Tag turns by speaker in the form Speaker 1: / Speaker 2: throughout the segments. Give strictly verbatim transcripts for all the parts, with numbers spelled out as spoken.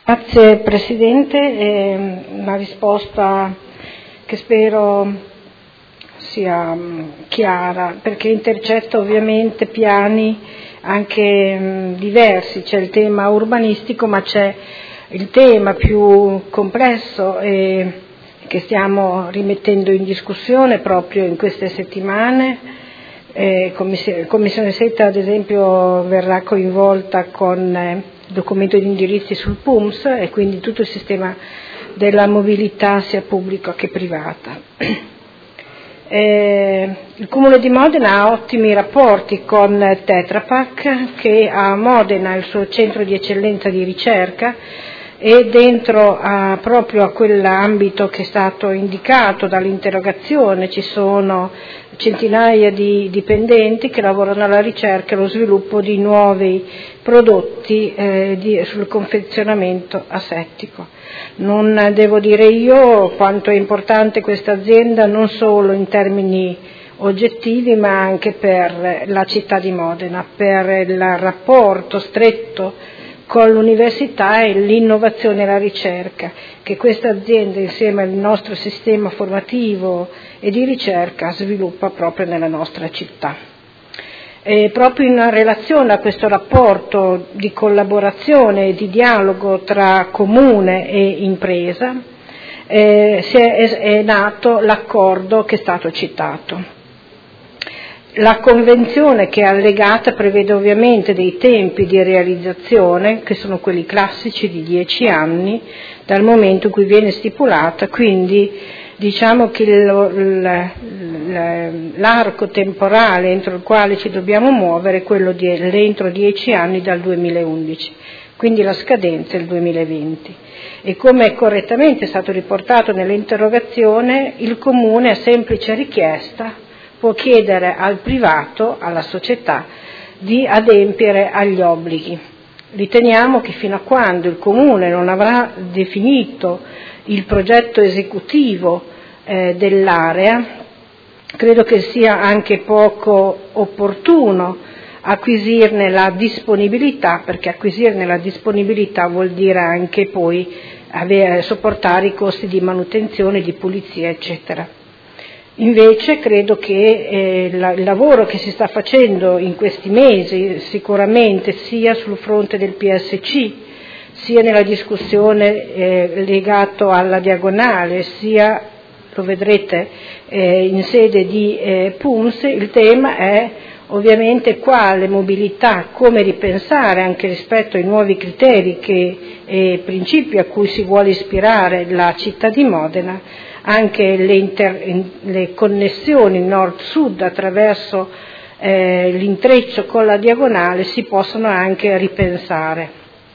Speaker 1: Grazie Presidente, eh, una risposta che spero sia mh, chiara, perché intercetta ovviamente piani anche mh, diversi. C'è il tema urbanistico, ma c'è il tema più complesso e che stiamo rimettendo in discussione proprio in queste settimane. Eh, Commissione, Commissione sette ad esempio verrà coinvolta con eh, documento di indirizzi sul P U M S e quindi tutto il sistema della mobilità sia pubblica che privata. Eh, il Comune di Modena ha ottimi rapporti con Tetra Pak, che a Modena è il suo centro di eccellenza di ricerca, e dentro a, proprio a quell'ambito che è stato indicato dall'interrogazione ci sono centinaia di dipendenti che lavorano alla ricerca e allo sviluppo di nuovi prodotti eh, di, sul confezionamento asettico. Non devo dire io quanto è importante questa azienda non solo in termini oggettivi ma anche per la città di Modena, per il rapporto stretto con l'università e l'innovazione e la ricerca che questa azienda insieme al nostro sistema formativo e di ricerca sviluppa proprio nella nostra città. E proprio in relazione a questo rapporto di collaborazione e di dialogo tra comune e impresa eh, si è, è nato l'accordo che è stato citato. La convenzione che è allegata prevede ovviamente dei tempi di realizzazione che sono quelli classici di dieci anni dal momento in cui viene stipulata, quindi diciamo che l'arco temporale entro il quale ci dobbiamo muovere è quello di entro dieci anni dal duemilaundici, quindi la scadenza è il duemilaventi. E come è correttamente stato riportato nell'interrogazione, il Comune a semplice richiesta può chiedere al privato, alla società, di adempiere agli obblighi. Riteniamo che fino a quando il Comune non avrà definito il progetto esecutivo eh, dell'area, credo che sia anche poco opportuno acquisirne la disponibilità, perché acquisirne la disponibilità vuol dire anche poi avere, sopportare i costi di manutenzione, di pulizia, eccetera. Invece credo che eh, la, il lavoro che si sta facendo in questi mesi sicuramente sia sul fronte del P S C, sia nella discussione eh, legato alla diagonale, sia, lo vedrete eh, in sede di eh, P U M S, il tema è ovviamente quale mobilità, come ripensare anche rispetto ai nuovi criteri e eh, principi a cui si vuole ispirare la città di Modena, anche le, inter, le connessioni nord-sud attraverso eh, l'intreccio con la diagonale si possono anche ripensare.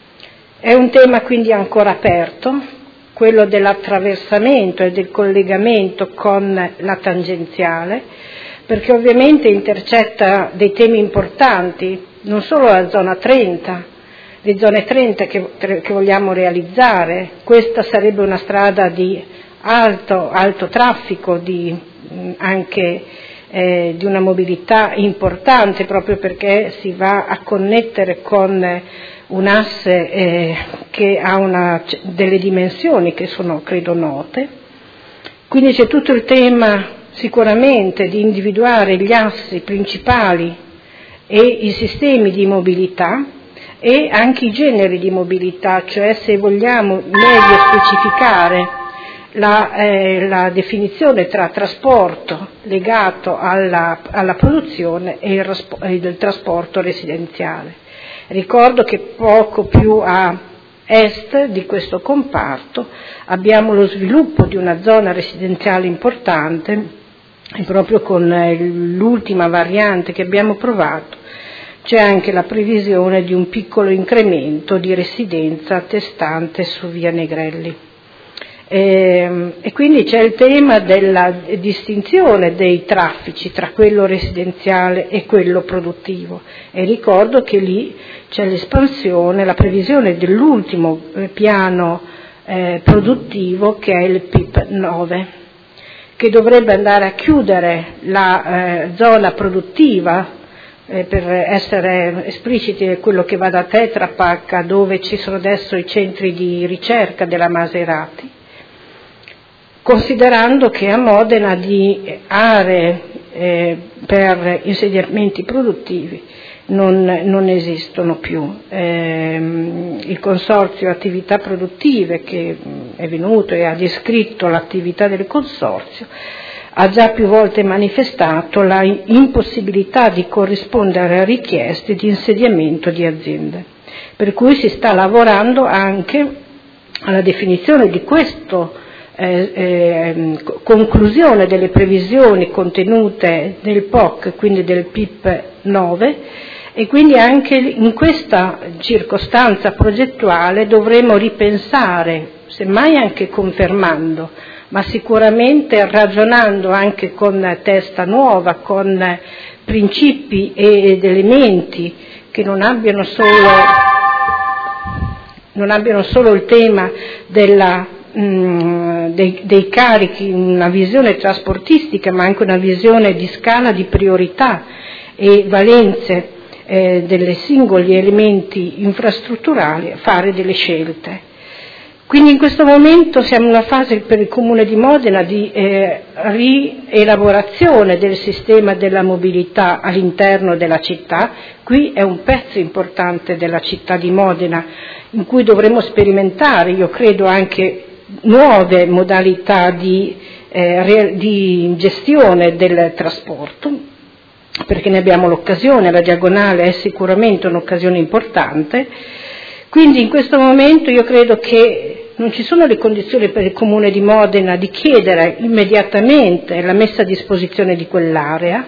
Speaker 1: È un tema quindi ancora aperto, quello dell'attraversamento e del collegamento con la tangenziale, perché ovviamente intercetta dei temi importanti, non solo la zona trenta, le zone trenta che, che vogliamo realizzare. Questa sarebbe una strada di Alto, alto traffico, di, anche eh, di una mobilità importante proprio perché si va a connettere con un asse eh, che ha una, delle dimensioni che sono credo note. Quindi c'è tutto il tema sicuramente di individuare gli assi principali e i sistemi di mobilità e anche i generi di mobilità, cioè se vogliamo meglio specificare La, eh, la definizione tra trasporto legato alla, alla produzione e il, il trasporto residenziale. Ricordo che poco più a est di questo comparto abbiamo lo sviluppo di una zona residenziale importante e proprio con eh, l'ultima variante che abbiamo provato c'è anche la previsione di un piccolo incremento di residenza attestante su via Negrelli. E, e quindi c'è il tema della distinzione dei traffici tra quello residenziale e quello produttivo e ricordo che lì c'è l'espansione, la previsione dell'ultimo piano eh, produttivo che è il P I P nove, che dovrebbe andare a chiudere la eh, zona produttiva eh, per essere espliciti, è quello che va da Tetra Pak, dove ci sono adesso i centri di ricerca della Maserati, considerando che a Modena di aree eh, per insediamenti produttivi non, non esistono più. Eh, il Consorzio Attività Produttive, che è venuto e ha descritto l'attività del Consorzio, ha già più volte manifestato la impossibilità di corrispondere a richieste di insediamento di aziende, per cui si sta lavorando anche alla definizione di questo Eh, eh, conclusione delle previsioni contenute nel P O C, quindi del P I P nove, e quindi anche in questa circostanza progettuale dovremo ripensare, semmai anche confermando, ma sicuramente ragionando anche con testa nuova, con principi ed elementi che non abbiano solo, non abbiano solo il tema della Dei, dei carichi, una visione trasportistica, ma anche una visione di scala di priorità e valenze eh, delle singoli elementi infrastrutturali, fare delle scelte. Quindi in questo momento siamo in una fase per il Comune di Modena di eh, rielaborazione del sistema della mobilità all'interno della città. Qui è un pezzo importante della città di Modena in cui dovremo sperimentare, io credo, anche nuove modalità di, eh, di gestione del trasporto, perché ne abbiamo l'occasione, la diagonale è sicuramente un'occasione importante. Quindi in questo momento io credo che non ci sono le condizioni per il Comune di Modena di chiedere immediatamente la messa a disposizione di quell'area,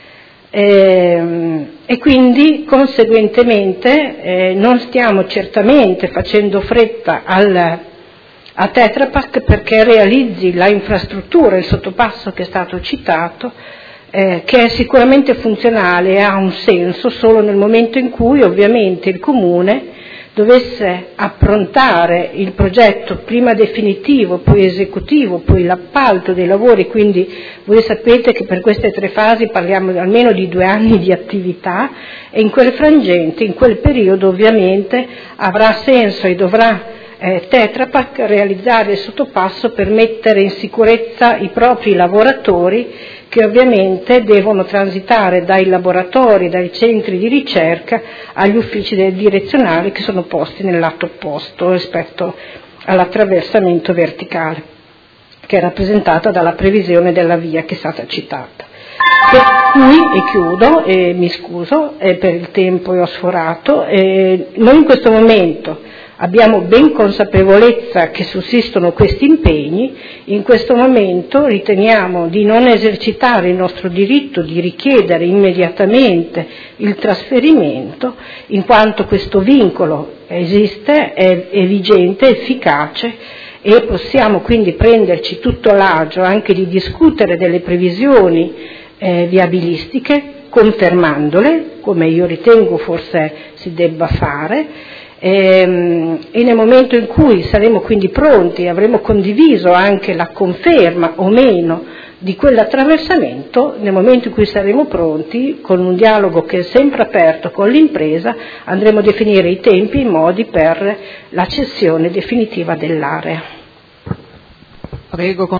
Speaker 1: eh, e quindi conseguentemente eh, non stiamo certamente facendo fretta al a Tetra Pak perché realizzi la infrastruttura, il sottopasso che è stato citato, eh, che è sicuramente funzionale e ha un senso solo nel momento in cui ovviamente il Comune dovesse approntare il progetto prima definitivo, poi esecutivo, poi l'appalto dei lavori, quindi voi sapete che per queste tre fasi parliamo almeno di due anni di attività, e in quel frangente, in quel periodo ovviamente avrà senso e dovrà Eh, Tetra Pak realizzare il sottopasso per mettere in sicurezza i propri lavoratori, che ovviamente devono transitare dai laboratori, dai centri di ricerca agli uffici del direzionale che sono posti nel lato opposto rispetto all'attraversamento verticale, che è rappresentata dalla previsione della via che è stata citata. Per cui, e chiudo, e mi scuso e per il tempo che ho sforato, eh, noi in questo momento abbiamo ben consapevolezza che sussistono questi impegni, in questo momento riteniamo di non esercitare il nostro diritto di richiedere immediatamente il trasferimento, in quanto questo vincolo esiste, è, è vigente, è efficace, e possiamo quindi prenderci tutto l'agio anche di discutere delle previsioni eh, viabilistiche, confermandole, come io ritengo forse si debba fare, e nel momento in cui saremo quindi pronti, avremo condiviso anche la conferma o meno di quell'attraversamento, nel momento in cui saremo pronti, con un dialogo che è sempre aperto con l'impresa, andremo a definire i tempi e i modi per la cessione definitiva dell'area.
Speaker 2: Prego.